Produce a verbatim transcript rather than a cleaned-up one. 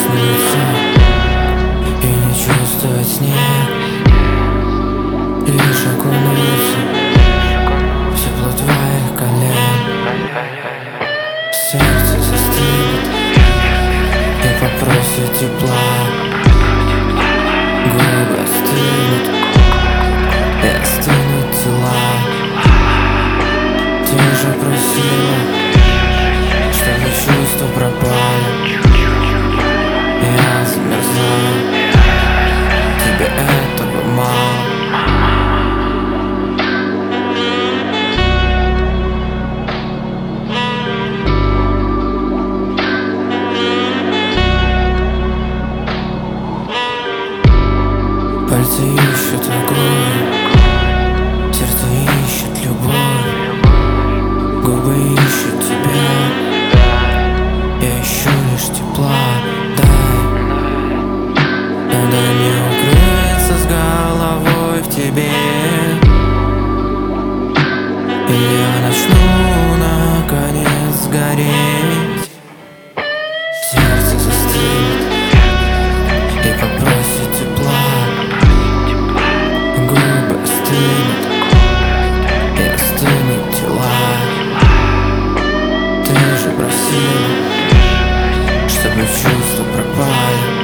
усмехнуться и не чувствовать снег, лишь окунуться в тепло твоих колен. Сердце застынет и попросит тепла, губы остынут и остынут тела. Ты же просила, чтобы чувства пропали. Я замерзаю, тебе этого мало. Пальцы ищут огонь, сердце ищет любовь, губы ищут тебя, я ищу лишь тепла. Дай, но дай мне укрыться с головой в тебе, и я начну наконец гореть. Сердце застынет и попросит тепла, губы остынут и остынут тела. Ты же просила, чтобы чувства пропали.